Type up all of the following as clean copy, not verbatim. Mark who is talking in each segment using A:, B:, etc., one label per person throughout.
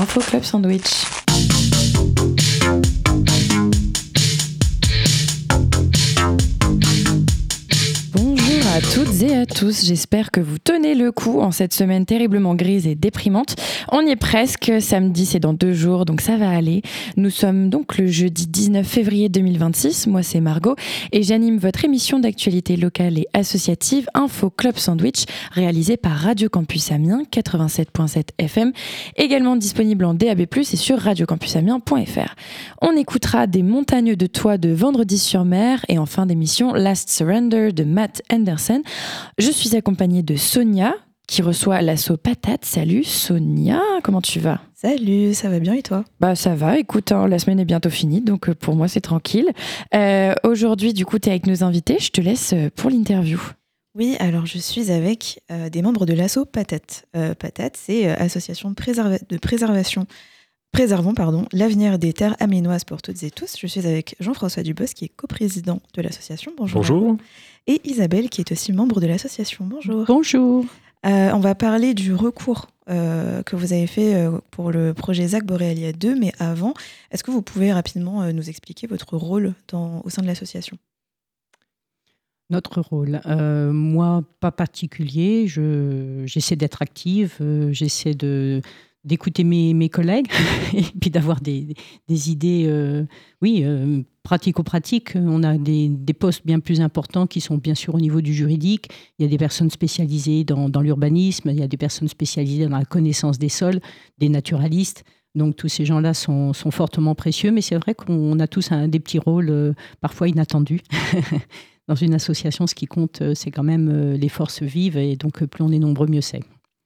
A: Info Club Sandwich. Bonjour à toutes et à tous, j'espère que vous tenez le coup en cette semaine terriblement grise et déprimante. On y est presque, samedi c'est dans 2 jours, donc ça va aller. Nous sommes donc le jeudi 19 février 2026, moi c'est Margot et j'anime votre émission d'actualité locale et associative Info Club Sandwich, réalisée par Radio Campus Amiens 87.7 FM, également disponible en DAB+, et sur radiocampusamien.fr. On écoutera des montagnes de toits de Vendredi-sur-Mer et en fin d'émission Last Surrender de Matt Anderson. Je suis accompagnée de Sonia qui reçoit l'assaut Patate. Salut Sonia, comment tu vas ?
B: Salut, ça va bien et toi ?
A: Bah ça va, écoute, la semaine est bientôt finie, donc pour moi c'est tranquille. Aujourd'hui, du coup, tu es avec nos invités, je te laisse pour l'interview.
B: Oui, alors je suis avec des membres de l'assaut Patate. Patate, c'est association de préservation. Préservons l'avenir des terres amiénoises pour toutes et tous. Je suis avec Jean-François Dubos, qui est coprésident de l'association. Bonjour.
C: Bonjour.
B: Et Isabelle, qui est aussi membre de l'association. Bonjour.
A: Bonjour.
B: On va parler du recours que vous avez fait pour le projet ZAC Borealia 2, mais avant, est-ce que vous pouvez rapidement nous expliquer votre rôle au sein de l'association ?
D: Notre rôle, moi, pas particulier. J'essaie d'être active, j'essaie d'écouter mes collègues et puis d'avoir des idées, pratico-pratiques. On a des postes bien plus importants qui sont bien sûr au niveau du juridique. Il y a des personnes spécialisées dans l'urbanisme, il y a des personnes spécialisées dans la connaissance des sols, des naturalistes. Donc tous ces gens-là sont fortement précieux, mais c'est vrai qu'on a tous des petits rôles parfois inattendus. Dans une association, ce qui compte, c'est quand même les forces vives, et donc plus on est nombreux, mieux c'est.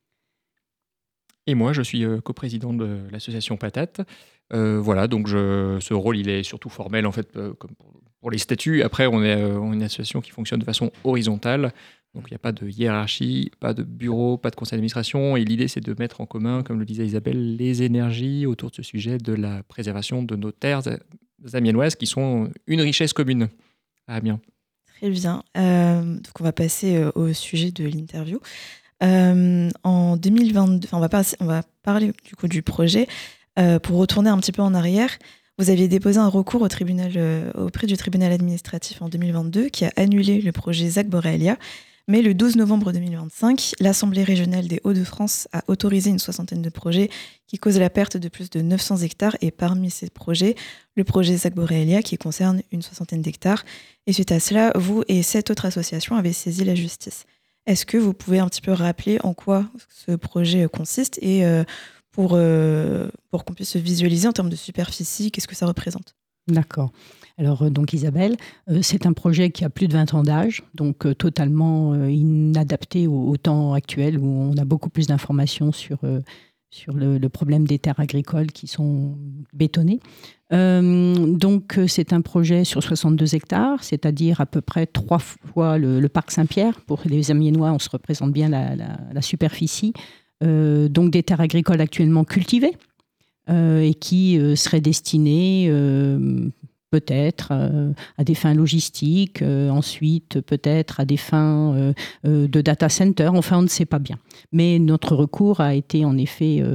C: Et moi, je suis coprésident de l'association Patate. Donc ce rôle, il est surtout formel, en fait, comme pour les statuts. Après, on est une association qui fonctionne de façon horizontale. Donc, il n'y a pas de hiérarchie, pas de bureau, pas de conseil d'administration. Et l'idée, c'est de mettre en commun, comme le disait Isabelle, les énergies autour de ce sujet de la préservation de nos terres amiénoises, qui sont une richesse commune à Amiens.
B: Très bien. Donc, on va passer au sujet de l'interview. En 2022, on va parler du coup du projet. Pour retourner un petit peu en arrière, vous aviez déposé un recours auprès du tribunal administratif en 2022 qui a annulé le projet ZAC Borealia. Mais le 12 novembre 2025, l'Assemblée régionale des Hauts-de-France a autorisé une 60aine de projets qui causent la perte de plus de 900 hectares. Et parmi ces projets, le projet ZAC Borealia qui concerne une 60aine d'hectares. Et suite à cela, vous et 7 autres associations avez saisi la justice. Est-ce que vous pouvez un petit peu rappeler en quoi ce projet consiste et pour qu'on puisse se visualiser en termes de superficie, qu'est-ce que ça représente ?
D: D'accord. Alors, donc Isabelle, c'est un projet qui a plus de 20 ans d'âge, donc totalement inadapté au temps actuel où on a beaucoup plus d'informations sur le problème des terres agricoles qui sont bétonnées. Donc, c'est un projet sur 62 hectares, c'est-à-dire à peu près 3 fois le parc Saint-Pierre. Pour les Amiénois, on se représente bien la superficie. Donc, des terres agricoles actuellement cultivées et qui seraient destinées peut-être à des fins logistiques, ensuite peut-être à des fins de data center, enfin on ne sait pas bien. Mais notre recours a été en effet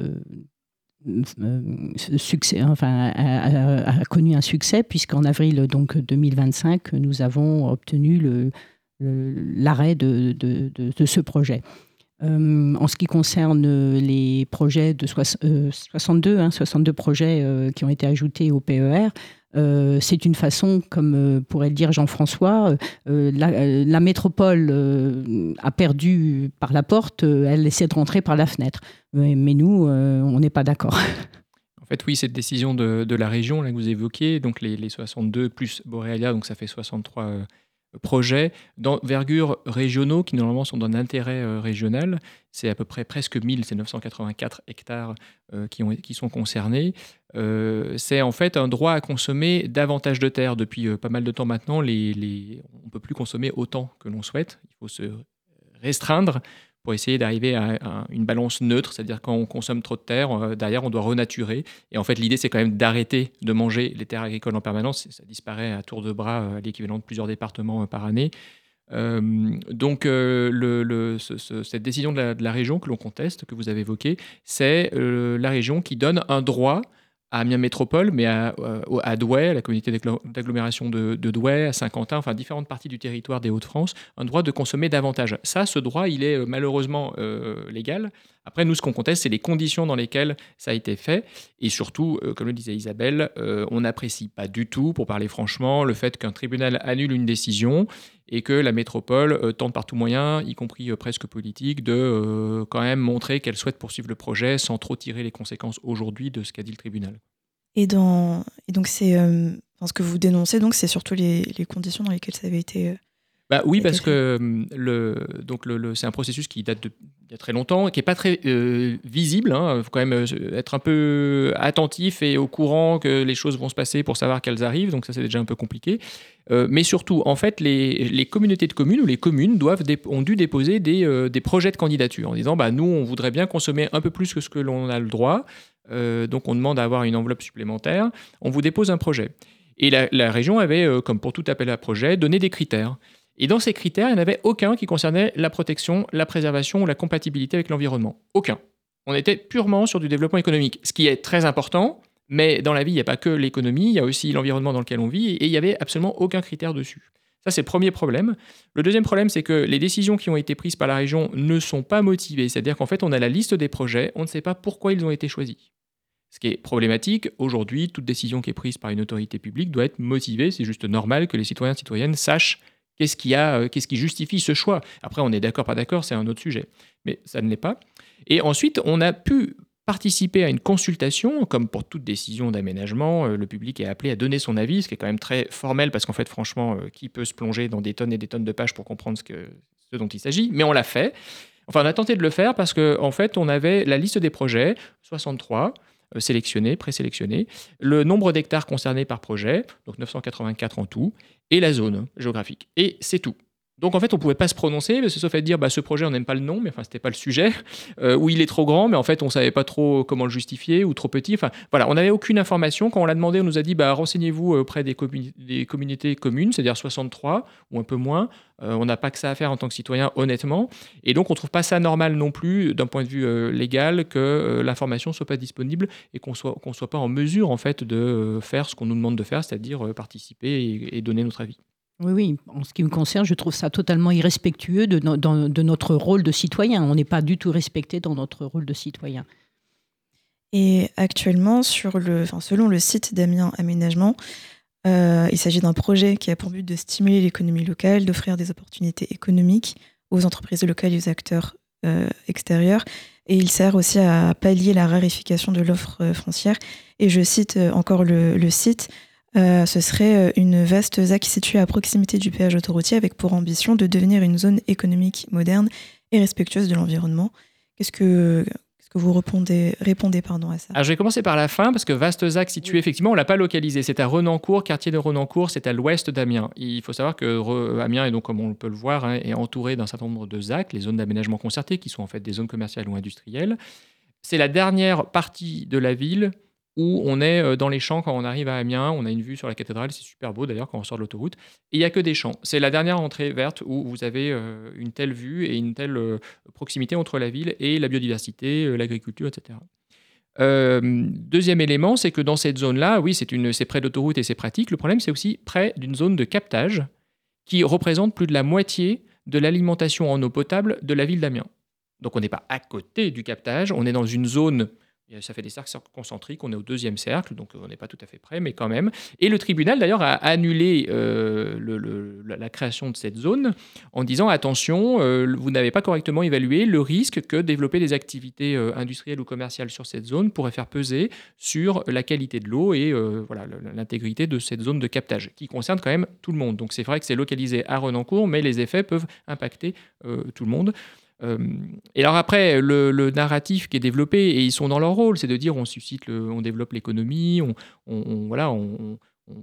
D: a connu un succès, puisqu'en avril donc 2025, nous avons obtenu l'arrêt de ce projet. En ce qui concerne les projets de 62 projets qui ont été ajoutés au PER, c'est une façon, comme pourrait le dire Jean-François, la métropole a perdu par la porte, elle essaie de rentrer par la fenêtre. Mais nous, on n'est pas d'accord.
C: En fait, oui, cette décision de la région là, que vous évoquez, donc les 62 plus Borealia, donc ça fait 63 projets d'envergure régionaux qui normalement sont d'un intérêt régional. C'est à peu près presque 1000, c'est 984 hectares qui sont concernés. C'est en fait un droit à consommer davantage de terres. Depuis pas mal de temps maintenant, on ne peut plus consommer autant que l'on souhaite. Il faut se restreindre pour essayer d'arriver à une balance neutre, c'est-à-dire quand on consomme trop de terre, derrière on doit renaturer. Et en fait, l'idée, c'est quand même d'arrêter de manger les terres agricoles en permanence. Ça disparaît à tour de bras, l'équivalent de plusieurs départements par année. Donc, cette décision de la région que l'on conteste, que vous avez évoquée, c'est la région qui donne un droit à Amiens Métropole, mais à Douai, à la communauté d'agglomération de Douai, à Saint-Quentin, enfin différentes parties du territoire des Hauts-de-France, un droit de consommer davantage. Ça, ce droit, il est malheureusement légal. Après, nous, ce qu'on conteste, c'est les conditions dans lesquelles ça a été fait. Et surtout, comme le disait Isabelle, on n'apprécie pas du tout, pour parler franchement, le fait qu'un tribunal annule une décision et que la métropole tente par tout moyen, y compris presque politique, de quand même montrer qu'elle souhaite poursuivre le projet sans trop tirer les conséquences aujourd'hui de ce qu'a dit le tribunal.
B: Et donc, c'est ce que vous dénoncez, donc, c'est surtout les conditions dans lesquelles ça avait été.
C: Oui, parce que c'est un processus qui date d'il y a très longtemps, qui n'est pas très visible. Il faut quand même être un peu attentif et au courant que les choses vont se passer pour savoir qu'elles arrivent. Donc ça, c'est déjà un peu compliqué. Mais surtout, en fait, les communautés de communes ou les communes ont dû déposer des projets de candidature en disant nous, on voudrait bien consommer un peu plus que ce que l'on a le droit. Donc on demande à avoir une enveloppe supplémentaire. On vous dépose un projet. Et la région avait, comme pour tout appel à projet, donné des critères. Et dans ces critères, il n'y en avait aucun qui concernait la protection, la préservation ou la compatibilité avec l'environnement. Aucun. On était purement sur du développement économique, ce qui est très important, mais dans la vie, il n'y a pas que l'économie, il y a aussi l'environnement dans lequel on vit, et il n'y avait absolument aucun critère dessus. Ça, c'est le premier problème. Le deuxième problème, c'est que les décisions qui ont été prises par la région ne sont pas motivées. C'est-à-dire qu'en fait, on a la liste des projets, on ne sait pas pourquoi ils ont été choisis. Ce qui est problématique, aujourd'hui, toute décision qui est prise par une autorité publique doit être motivée. C'est juste normal que les citoyens et citoyennes sachent qu'est-ce qui justifie ce choix. Après, on est d'accord, pas d'accord, c'est un autre sujet. Mais ça ne l'est pas. Et ensuite, on a pu participer à une consultation, comme pour toute décision d'aménagement, le public est appelé à donner son avis, ce qui est quand même très formel, parce qu'en fait, franchement, qui peut se plonger dans des tonnes et des tonnes de pages pour comprendre ce dont il s'agit? Mais on l'a fait. Enfin, on a tenté de le faire parce qu'en fait, on avait la liste des projets, 63, sélectionnés, présélectionnés, le nombre d'hectares concernés par projet, donc 984 en tout, et la zone géographique. Et c'est tout. Donc en fait, on ne pouvait pas se prononcer, sauf à dire ce projet, on n'aime pas le nom, mais enfin, ce n'était pas le sujet, ou il est trop grand, mais en fait, on ne savait pas trop comment le justifier, ou trop petit. Enfin, voilà, on n'avait aucune information. Quand on l'a demandé, on nous a dit renseignez-vous auprès des communautés communes, c'est-à-dire 63, ou un peu moins. On n'a pas que ça à faire en tant que citoyen, honnêtement. Et donc, on ne trouve pas ça normal non plus, d'un point de vue légal, que l'information ne soit pas disponible et qu'on soit pas en mesure, en fait, de faire ce qu'on nous demande de faire, c'est-à-dire participer et donner notre avis.
D: Oui, en ce qui me concerne, je trouve ça totalement irrespectueux de notre rôle de citoyen. On n'est pas du tout respecté dans notre rôle de citoyen.
B: Et actuellement, selon le site d'Amiens Aménagement, il s'agit d'un projet qui a pour but de stimuler l'économie locale, d'offrir des opportunités économiques aux entreprises locales et aux acteurs extérieurs. Et il sert aussi à pallier la raréfaction de l'offre foncière. Et je cite encore le site. Ce serait une vaste ZAC située à proximité du péage autoroutier avec pour ambition de devenir une zone économique moderne et respectueuse de l'environnement. Qu'est-ce que vous répondez à ça?
C: Alors, je vais commencer par la fin, parce que vaste ZAC situé, effectivement, on ne l'a pas localisé. C'est à Renancourt, quartier de Renancourt, c'est à l'ouest d'Amiens. Il faut savoir que Amiens, est donc, comme on peut le voir, est entouré d'un certain nombre de ZAC, les zones d'aménagement concerté, qui sont en fait des zones commerciales ou industrielles. C'est la dernière partie de la ville où on est dans les champs quand on arrive à Amiens. On a une vue sur la cathédrale, c'est super beau d'ailleurs quand on sort de l'autoroute. Et il n'y a que des champs. C'est la dernière entrée verte où vous avez une telle vue et une telle proximité entre la ville et la biodiversité, l'agriculture, etc. Deuxième élément, c'est que dans cette zone-là, oui, c'est près de l'autoroute et c'est pratique. Le problème, c'est aussi près d'une zone de captage qui représente plus de la moitié de l'alimentation en eau potable de la ville d'Amiens. Donc on n'est pas à côté du captage, on est dans une zone. Ça fait des cercles concentriques, on est au deuxième cercle, donc on n'est pas tout à fait près, mais quand même. Et le tribunal, d'ailleurs, a annulé la création de cette zone en disant « Attention, vous n'avez pas correctement évalué le risque que développer des activités industrielles ou commerciales sur cette zone pourrait faire peser sur la qualité de l'eau et l'intégrité de cette zone de captage, qui concerne quand même tout le monde. » Donc c'est vrai que c'est localisé à Renancourt, mais les effets peuvent impacter tout le monde. Et alors après, le narratif qui est développé, et ils sont dans leur rôle, c'est de dire on développe l'économie, on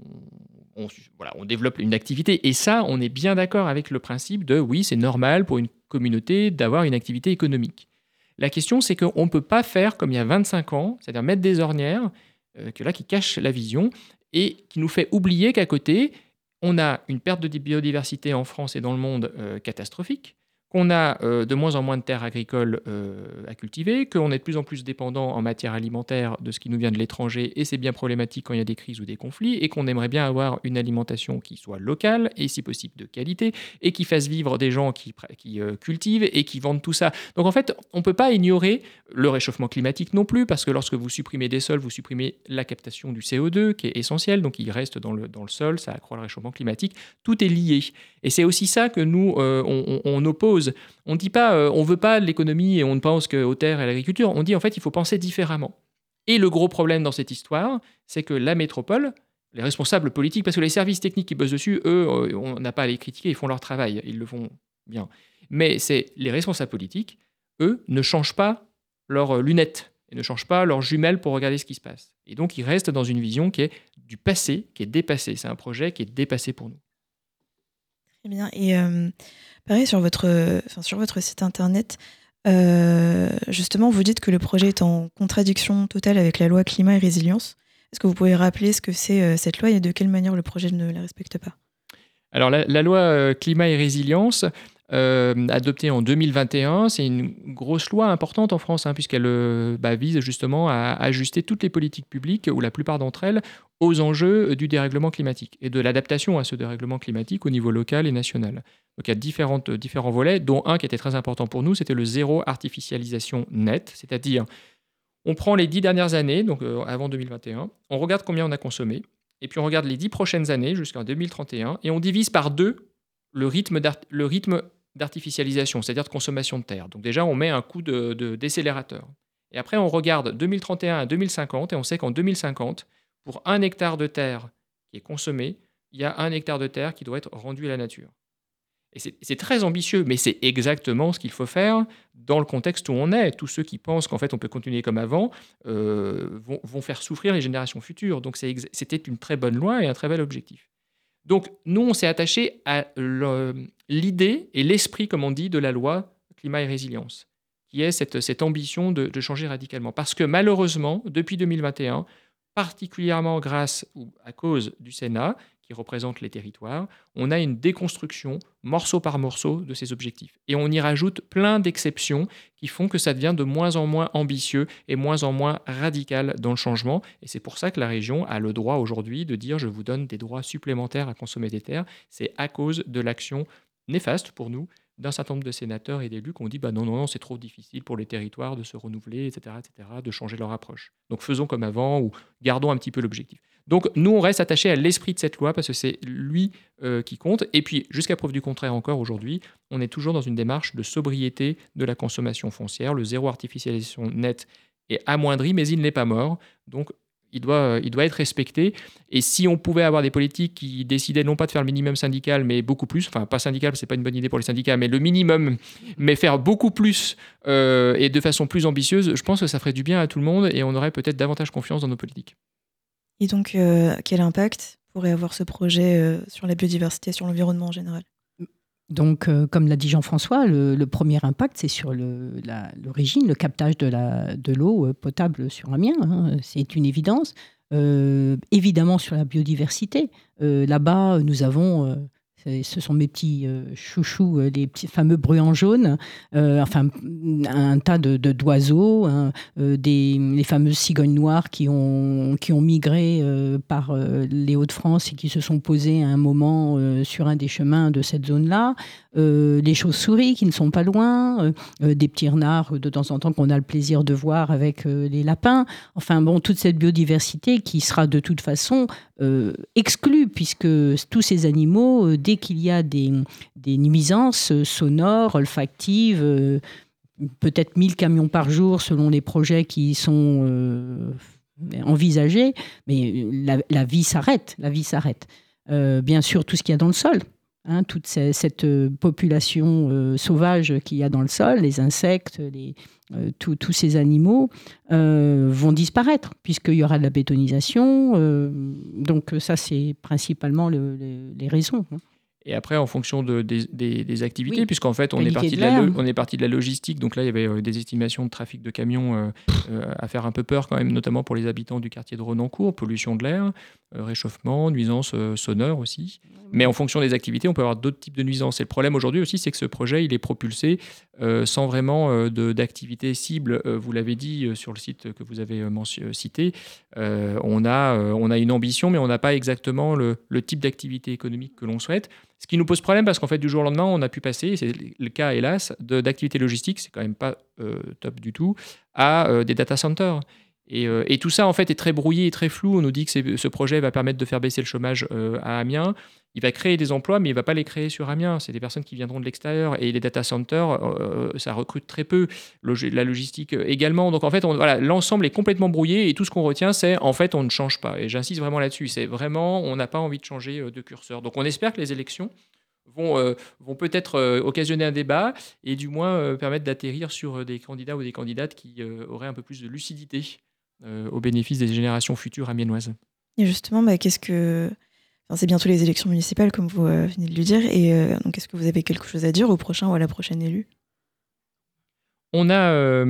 C: développe une activité. Et ça, on est bien d'accord avec le principe de oui, c'est normal pour une communauté d'avoir une activité économique. La question, c'est qu'on ne peut pas faire comme il y a 25 ans, c'est-à-dire mettre des ornières qui cachent la vision et qui nous fait oublier qu'à côté, on a une perte de biodiversité en France et dans le monde catastrophique, qu'on a de moins en moins de terres agricoles à cultiver, qu'on est de plus en plus dépendant en matière alimentaire de ce qui nous vient de l'étranger, et c'est bien problématique quand il y a des crises ou des conflits, et qu'on aimerait bien avoir une alimentation qui soit locale, et si possible de qualité, et qui fasse vivre des gens qui cultivent et qui vendent tout ça. Donc en fait, on ne peut pas ignorer le réchauffement climatique non plus, parce que lorsque vous supprimez des sols, vous supprimez la captation du CO2, qui est essentielle, donc il reste dans le sol, ça accroît le réchauffement climatique, tout est lié. Et c'est aussi ça que nous, on oppose. On ne dit pas, on ne veut pas l'économie et on ne pense qu'aux terres et à l'agriculture. On dit en fait, il faut penser différemment. Et le gros problème dans cette histoire, c'est que la métropole, les responsables politiques, parce que les services techniques qui bossent dessus, eux, on n'a pas à les critiquer, ils font leur travail, ils le font bien. Mais c'est les responsables politiques, eux, ne changent pas leurs lunettes et ne changent pas leurs jumelles pour regarder ce qui se passe. Et donc, ils restent dans une vision qui est du passé, qui est dépassée. C'est un projet qui est dépassé pour nous.
B: Très bien. Et pareil, sur votre site internet, justement, vous dites que le projet est en contradiction totale avec la loi climat et résilience. Est-ce que vous pouvez rappeler ce que c'est cette loi et de quelle manière le projet ne la respecte pas ?
C: Alors, la loi climat et résilience, adoptée en 2021, c'est une grosse loi importante en France, puisqu'elle vise justement à ajuster toutes les politiques publiques, ou la plupart d'entre elles, aux enjeux du dérèglement climatique et de l'adaptation à ce dérèglement climatique au niveau local et national. Donc il y a différents volets, dont un qui était très important pour nous, c'était le zéro artificialisation nette, c'est-à-dire on prend les 10 dernières années, donc avant 2021, on regarde combien on a consommé, et puis on regarde les 10 prochaines années jusqu'en 2031, et on divise par 2 le rythme d'artificialisation, c'est-à-dire de consommation de terre. Donc déjà, on met un coup de décélérateur. Et après, on regarde 2031 à 2050, et on sait qu'en 2050, pour 1 hectare de terre qui est consommé, il y a 1 hectare de terre qui doit être rendu à la nature. Et c'est très ambitieux, mais c'est exactement ce qu'il faut faire dans le contexte où on est. Tous ceux qui pensent qu'en fait on peut continuer comme avant vont faire souffrir les générations futures. Donc c'était une très bonne loi et un très bel objectif. Donc nous, on s'est attaché à l'idée et l'esprit, comme on dit, de la loi climat et résilience, qui est cette ambition de changer radicalement. Parce que malheureusement, depuis 2021, particulièrement grâce ou à cause du Sénat, qui représente les territoires, on a une déconstruction, morceau par morceau, de ces objectifs. Et on y rajoute plein d'exceptions qui font que ça devient de moins en moins ambitieux et moins en moins radical dans le changement. Et c'est pour ça que la région a le droit aujourd'hui de dire « je vous donne des droits supplémentaires à consommer des terres ». C'est à cause de l'action néfaste pour nous d'un certain nombre de sénateurs et d'élus qui ont dit non, c'est trop difficile pour les territoires de se renouveler, etc., de changer leur approche. Donc faisons comme avant ou gardons un petit peu l'objectif. Donc nous, on reste attachés à l'esprit de cette loi parce que c'est lui qui compte. Et puis, jusqu'à preuve du contraire encore aujourd'hui, on est toujours dans une démarche de sobriété de la consommation foncière. Le zéro artificialisation nette est amoindri, mais il n'est pas mort. Donc, il doit être respecté. Et si on pouvait avoir des politiques qui décidaient non pas de faire le minimum syndical, mais beaucoup plus, enfin pas syndical, c'est pas une bonne idée pour les syndicats, mais le minimum, mais faire beaucoup plus et de façon plus ambitieuse, je pense que ça ferait du bien à tout le monde et on aurait peut-être davantage confiance dans nos politiques.
B: Et donc, quel impact pourrait avoir ce projet sur la biodiversité, sur l'environnement en général ?
D: Donc, comme l'a dit Jean-François, le premier impact, c'est sur l'origine, le captage de l'eau potable sur Amiens. C'est une évidence. Évidemment, sur la biodiversité. Là-bas, nous avons... ce sont mes petits chouchous, les petits fameux bruants jaunes, un tas d'oiseaux, les fameuses cigognes noires qui ont migré par les Hauts-de-France et qui se sont posées à un moment sur un des chemins de cette zone-là, les chauves-souris qui ne sont pas loin, des petits renards de temps en temps qu'on a le plaisir de voir avec les lapins. Enfin bon, toute cette biodiversité qui sera de toute façon exclue puisque tous ces animaux, dès qu'il y a des nuisances sonores, olfactives, peut-être 1000 camions par jour selon les projets qui sont envisagés, mais la vie s'arrête. Bien sûr, tout ce qu'il y a dans le sol. Toute cette population sauvage qu'il y a dans le sol, les insectes, tous ces animaux vont disparaître puisqu'il y aura de la bétonisation. Donc ça, c'est principalement les raisons.
C: Et après, en fonction des activités,
D: oui,
C: puisqu'en fait, on est parti de la logistique. Donc là, il y avait des estimations de trafic de camions à faire un peu peur quand même, notamment pour les habitants du quartier de Renoncourt, pollution de l'air, réchauffement, nuisances sonores aussi. Mais en fonction des activités, on peut avoir d'autres types de nuisances. Et le problème aujourd'hui aussi, c'est que ce projet, il est propulsé sans vraiment d'activité cible. Vous l'avez dit sur le site que vous avez cité. On a une ambition, mais on n'a pas exactement le type d'activité économique que l'on souhaite. Ce qui nous pose problème parce qu'en fait, du jour au lendemain, on a pu passer, c'est le cas hélas, d'activités logistiques, c'est quand même pas top du tout, à des data centers. Et tout ça, en fait, est très brouillé et très flou. On nous dit que ce projet va permettre de faire baisser le chômage à Amiens. Il va créer des emplois, mais il ne va pas les créer sur Amiens. C'est des personnes qui viendront de l'extérieur. Et les data centers, ça recrute très peu. La logistique également. Donc, en fait, l'ensemble est complètement brouillé. Et tout ce qu'on retient, c'est, en fait, on ne change pas. Et j'insiste vraiment là-dessus. C'est vraiment, on n'a pas envie de changer de curseur. Donc, on espère que les élections vont peut-être occasionner un débat et du moins permettre d'atterrir sur des candidats ou des candidates qui auraient un peu plus de lucidité au bénéfice des générations futures amiénoises.
B: Et justement, c'est bientôt les élections municipales, comme vous venez de le dire. Et donc, est-ce que vous avez quelque chose à dire au prochain ou à la prochaine élue ?
C: On a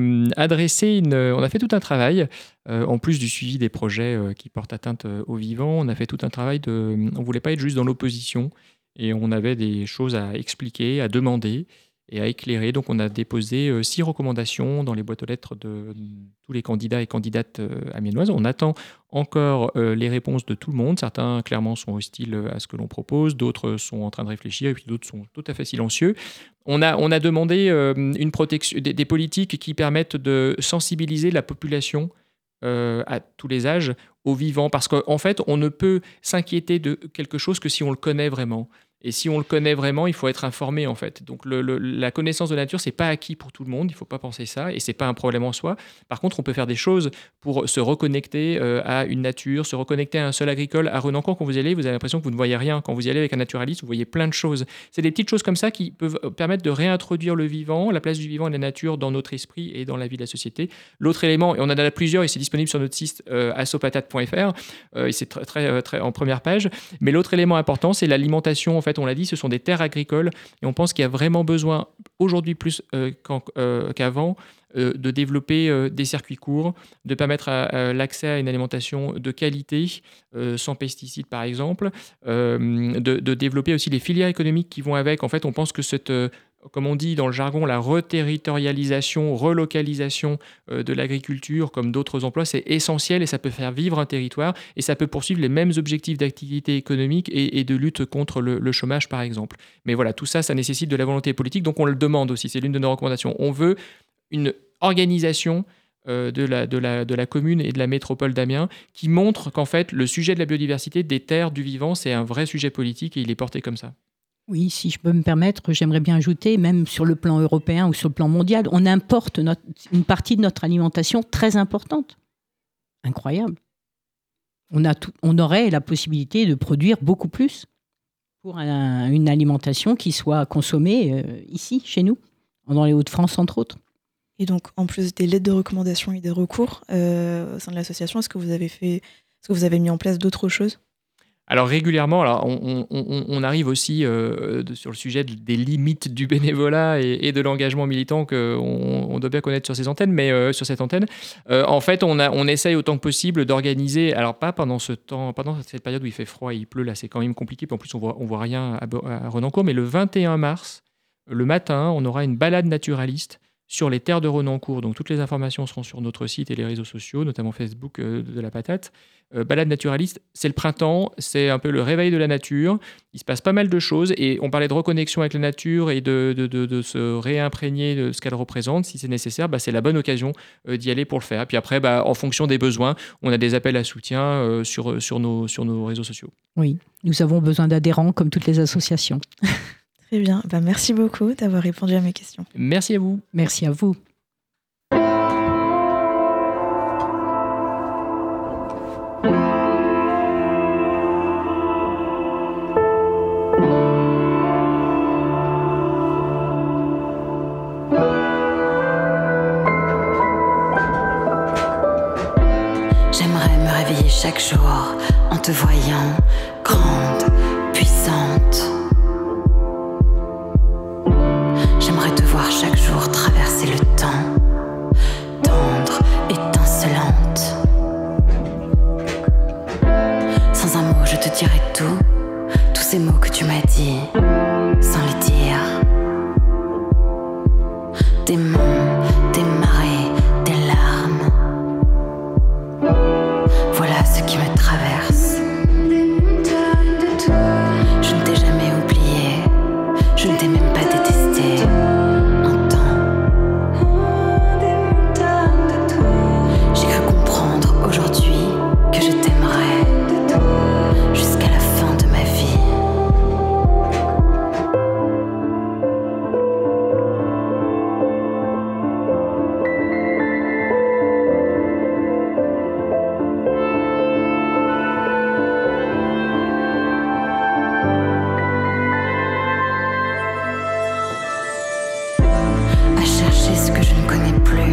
C: on a fait tout un travail, en plus du suivi des projets qui portent atteinte aux vivants. On a fait tout un travail on ne voulait pas être juste dans l'opposition. Et on avait des choses à expliquer, à demander et à éclairer. Donc, on a déposé 6 recommandations dans les boîtes aux lettres de tous les candidats et candidates amiénoises. On attend encore les réponses de tout le monde. Certains, clairement, sont hostiles à ce que l'on propose. D'autres sont en train de réfléchir et puis d'autres sont tout à fait silencieux. On a demandé une protection, des politiques qui permettent de sensibiliser la population à tous les âges aux vivants. Parce qu'en fait, on ne peut s'inquiéter de quelque chose que si on le connaît vraiment. Et si on le connaît vraiment, il faut être informé en fait. Donc la connaissance de la nature, c'est pas acquis pour tout le monde, il faut pas penser ça, et c'est pas un problème en soi. Par contre, on peut faire des choses pour se reconnecter à une nature, se reconnecter à un sol agricole. À Renancourt, quand vous y allez, vous avez l'impression que vous ne voyez rien. Quand vous y allez avec un naturaliste, vous voyez plein de choses. C'est des petites choses comme ça qui peuvent permettre de réintroduire le vivant, la place du vivant et de la nature dans notre esprit et dans la vie de la société. L'autre élément, et on en a plusieurs, et c'est disponible sur notre site assopatate.fr, et c'est très en première page. Mais l'autre élément important, c'est l'alimentation. En fait, on l'a dit, ce sont des terres agricoles et on pense qu'il y a vraiment besoin, aujourd'hui plus qu'avant, de développer des circuits courts, de permettre l'accès à une alimentation de qualité, sans pesticides par exemple, de développer aussi les filières économiques qui vont avec. En fait, on pense que comme on dit dans le jargon, la reterritorialisation, relocalisation de l'agriculture comme d'autres emplois, c'est essentiel et ça peut faire vivre un territoire et ça peut poursuivre les mêmes objectifs d'activité économique et de lutte contre le chômage, par exemple. Mais voilà, tout ça, ça nécessite de la volonté politique, donc on le demande aussi, c'est l'une de nos recommandations. On veut une organisation de la commune et de la métropole d'Amiens qui montre qu'en fait, le sujet de la biodiversité, des terres, du vivant, c'est un vrai sujet politique et il est porté comme ça.
D: Oui, si je peux me permettre, j'aimerais bien ajouter, même sur le plan européen ou sur le plan mondial, on importe une partie de notre alimentation très importante. Incroyable. On aurait la possibilité de produire beaucoup plus pour une alimentation qui soit consommée ici, chez nous, dans les Hauts-de-France, entre autres.
B: Et donc, en plus des lettres de recommandation et des recours au sein de l'association, est-ce que vous avez mis en place d'autres choses ?
C: Alors régulièrement, on arrive aussi sur le sujet des limites du bénévolat et de l'engagement militant qu'on doit bien connaître sur ces antennes, mais sur cette antenne, en fait, on essaye autant que possible d'organiser. Alors pas pendant pendant cette période où il fait froid, et il pleut, là, c'est quand même compliqué. Puis en plus, on voit rien à Renancourt. Mais le 21 mars, le matin, on aura une balade naturaliste sur les terres de Renancourt. Donc toutes les informations seront sur notre site et les réseaux sociaux, notamment Facebook de la Patate. Balade naturaliste, c'est le printemps, c'est un peu le réveil de la nature. Il se passe pas mal de choses et on parlait de reconnexion avec la nature et de se réimprégner de ce qu'elle représente. Si c'est nécessaire, c'est la bonne occasion d'y aller pour le faire. Puis après, en fonction des besoins, on a des appels à soutien sur nos réseaux sociaux.
D: Oui, nous avons besoin d'adhérents comme toutes les associations.
B: Très bien. Merci beaucoup d'avoir répondu à mes questions.
C: Merci à vous.
D: Merci à vous.
E: J'aimerais me réveiller chaque jour en te voyant grande, puissante. J'aimerais te voir chaque jour traverser le temps, tendre, étincelante. Sans un mot, je te dirai tous ces mots que tu des monts, des marées, des larmes. Voilà ce qui me traverse. Je ne t'ai jamais oublié, je ne t'ai même pas détesté. Un temps, j'ai cru comprendre aujourd'hui que je t'aimerais jusqu'à la fin de ma vie. À chercher ce que je ne connais plus.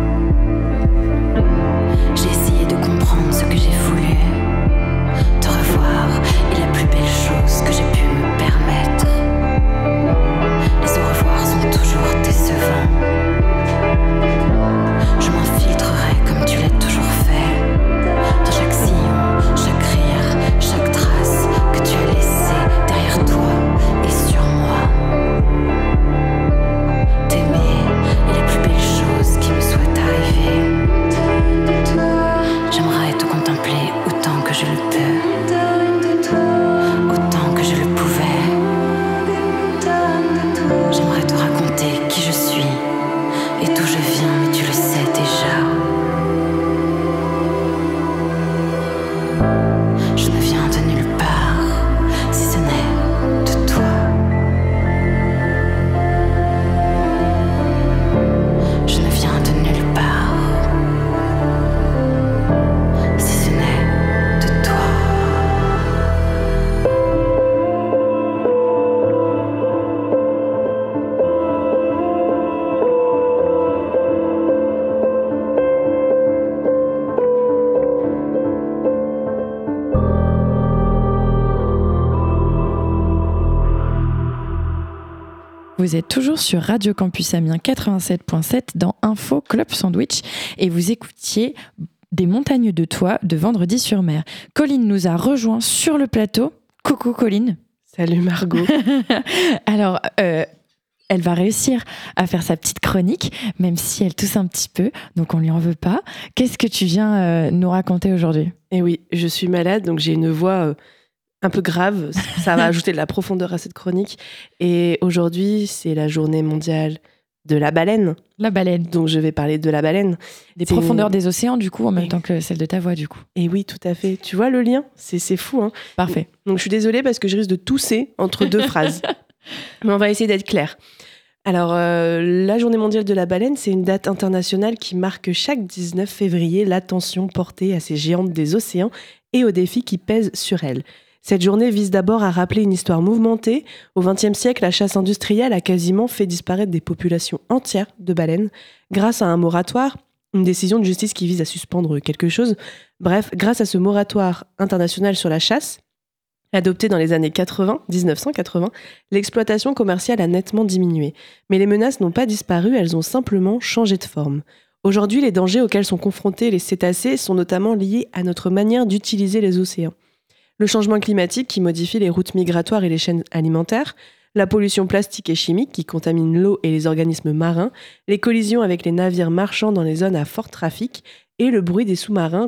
E: J'ai essayé de comprendre ce que j'ai voulu. Te revoir est la plus belle chose que j'ai pu me permettre. Les au revoir sont toujours décevants. Je m'infiltrerai comme tu l'as toujours fait. Dans chaque sillon, chaque rire, chaque trace que tu as laissée derrière toi et sur moi. T'aimer est la plus belle chose qui me soit arrivée. J'aimerais te contempler autant que je le peux, autant que je le pouvais. J'aimerais te raconter qui je suis et d'où je viens, mais tu le sais déjà. Je ne viens de nulle part, si ce n'est de toi. Je ne viens de nulle part, si ce n'est de toi.
A: Vous êtes toujours sur Radio Campus Amiens 87.7 dans Info Club Sandwich et vous écoutiez Des montagnes de toi de Vendredi-sur-Mer. Colline nous a rejoint sur le plateau. Coucou Colline.
F: Salut Margot.
A: Alors, elle va réussir à faire sa petite chronique, même si elle tousse un petit peu, donc on lui en veut pas. Qu'est-ce que tu viens nous raconter aujourd'hui ?
F: Et oui, je suis malade, donc j'ai une voix un peu grave. Ça va ajouter de la profondeur à cette chronique. Et aujourd'hui, c'est la journée mondiale de la baleine.
A: La baleine.
F: Donc je vais parler de la baleine.
A: Des profondeurs des océans, du coup, en même temps que celle de ta voix, du coup.
F: Et oui, tout à fait. Tu vois le lien ? C'est fou, hein ?
A: Parfait.
F: Donc je suis désolée parce que je risque de tousser entre deux phrases. Mais on va essayer d'être clair. Alors, la journée mondiale de la baleine, c'est une date internationale qui marque chaque 19 février l'attention portée à ces géantes des océans et aux défis qui pèsent sur elles. Cette journée vise d'abord à rappeler une histoire mouvementée. Au XXe siècle, la chasse industrielle a quasiment fait disparaître des populations entières de baleines grâce à un moratoire, une décision de justice qui vise à suspendre quelque chose. Bref, grâce à ce moratoire international sur la chasse, adopté dans les années 1980, l'exploitation commerciale a nettement diminué. Mais les menaces n'ont pas disparu, elles ont simplement changé de forme. Aujourd'hui, les dangers auxquels sont confrontés les cétacés sont notamment liés à notre manière d'utiliser les océans. Le changement climatique qui modifie les routes migratoires et les chaînes alimentaires, la pollution plastique et chimique qui contamine l'eau et les organismes marins, les collisions avec les navires marchands dans les zones à fort trafic et le bruit des sous-marins,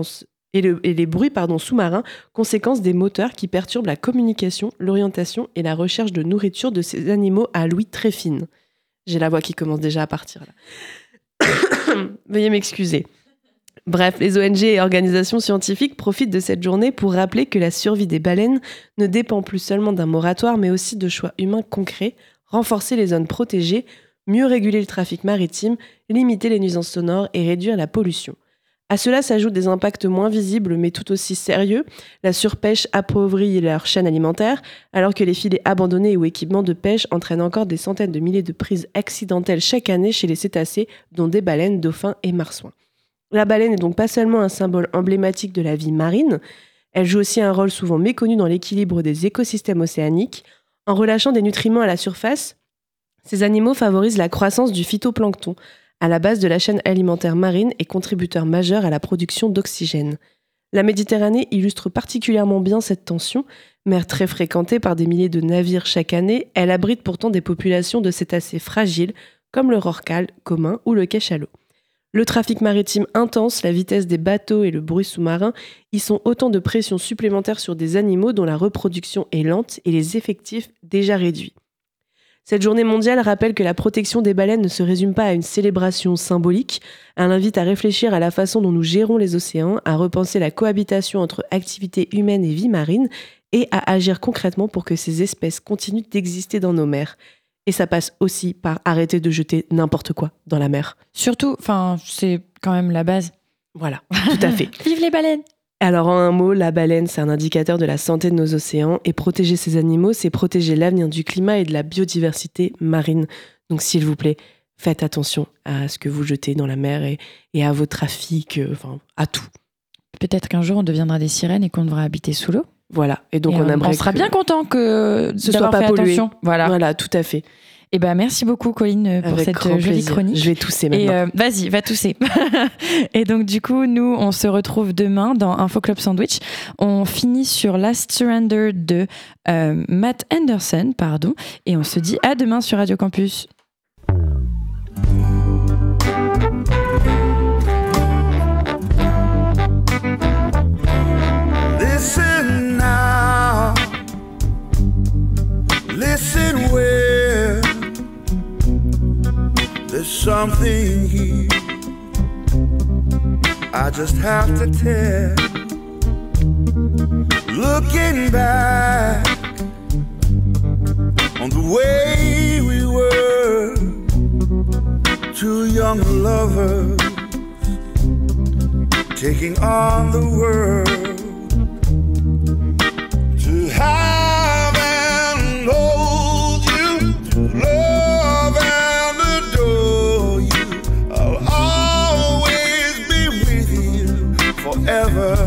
F: les bruits sous-marins, conséquence des moteurs qui perturbent la communication, l'orientation et la recherche de nourriture de ces animaux à l'ouïe très fine. J'ai la voix qui commence déjà à partir là. Veuillez m'excuser. Bref, les ONG et organisations scientifiques profitent de cette journée pour rappeler que la survie des baleines ne dépend plus seulement d'un moratoire, mais aussi de choix humains concrets, renforcer les zones protégées, mieux réguler le trafic maritime, limiter les nuisances sonores et réduire la pollution. À cela s'ajoutent des impacts moins visibles mais tout aussi sérieux. La surpêche appauvrit leur chaîne alimentaire, alors que les filets abandonnés ou équipements de pêche entraînent encore des centaines de milliers de prises accidentelles chaque année chez les cétacés, dont des baleines, dauphins et marsouins. La baleine est donc pas seulement un symbole emblématique de la vie marine, elle joue aussi un rôle souvent méconnu dans l'équilibre des écosystèmes océaniques. En relâchant des nutriments à la surface, ces animaux favorisent la croissance du phytoplancton, à la base de la chaîne alimentaire marine et contributeur majeur à la production d'oxygène. La Méditerranée illustre particulièrement bien cette tension. Mer très fréquentée par des milliers de navires chaque année, elle abrite pourtant des populations de cétacés fragiles, comme le rorqual commun ou le cachalot. Le trafic maritime intense, la vitesse des bateaux et le bruit sous-marin y sont autant de pressions supplémentaires sur des animaux dont la reproduction est lente et les effectifs déjà réduits. Cette journée mondiale rappelle que la protection des baleines ne se résume pas à une célébration symbolique. Elle invite à réfléchir à la façon dont nous gérons les océans, à repenser la cohabitation entre activités humaines et vie marine et à agir concrètement pour que ces espèces continuent d'exister dans nos mers. Et ça passe aussi par arrêter de jeter n'importe quoi dans la mer.
A: Surtout, c'est quand même la base.
F: Voilà, tout à fait.
A: Vive les baleines!
F: Alors en un mot, la baleine, c'est un indicateur de la santé de nos océans et protéger ces animaux, c'est protéger l'avenir du climat et de la biodiversité marine. Donc s'il vous plaît, faites attention à ce que vous jetez dans la mer et à vos trafics, à tout.
A: Peut-être qu'un jour on deviendra des sirènes et qu'on devra habiter sous l'eau.
F: Voilà, et donc
A: on sera bien content que
F: ce soit pas
A: fait
F: pollué.
A: Attention.
F: Voilà, tout à fait.
A: Et merci beaucoup Colline pour
F: Avec
A: cette
F: grand
A: jolie
F: plaisir.
A: chronique.
F: Je vais tousser maintenant.
A: Et vas-y, va tousser. Et donc du coup, nous, on se retrouve demain dans Info Club Sandwich. On finit sur Last Surrender de Matt Anderson, et on se dit à demain sur Radio Campus.
G: Listen now, listen well. There's something here I just have to tell. Looking back on the way we were, two young lovers taking on the world. To have and hold you, to love and adore you, I'll always be with you forever,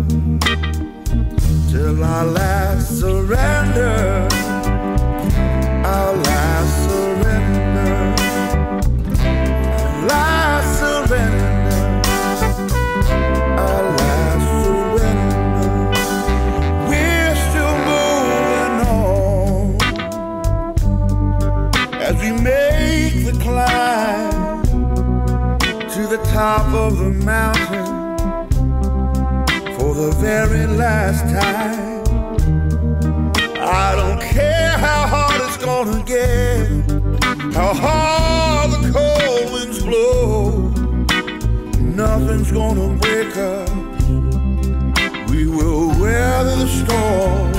G: till our last surrender, our last surrender, last surrender. Top of the mountain for the very last time. I don't care how hard it's gonna get, how hard the cold winds blow. Nothing's gonna break us. We will weather the storm.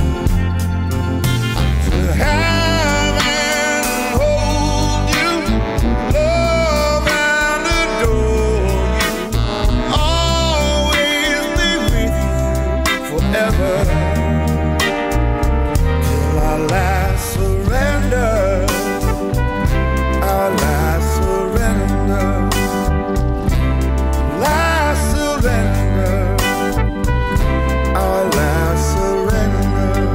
G: To have and hold you, love and adore you, always be with you forever, till our last surrender, our last surrender, last surrender, our last surrender.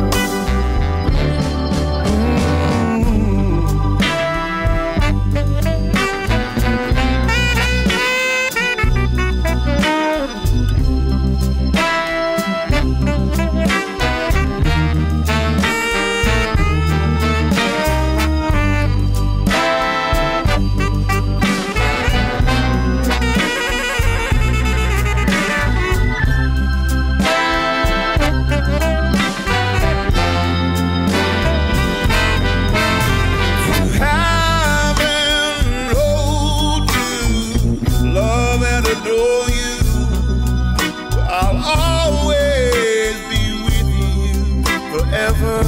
G: Have and hold you, love and adore you, I'll always be with you forever,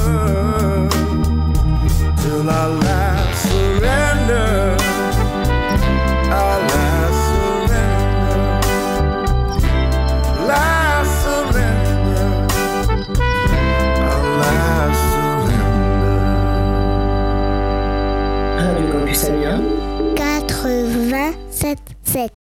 G: till our last surrender, our last surrender, last surrender, our last surrender.
H: Radio Campus Amiens.
I: 87.7.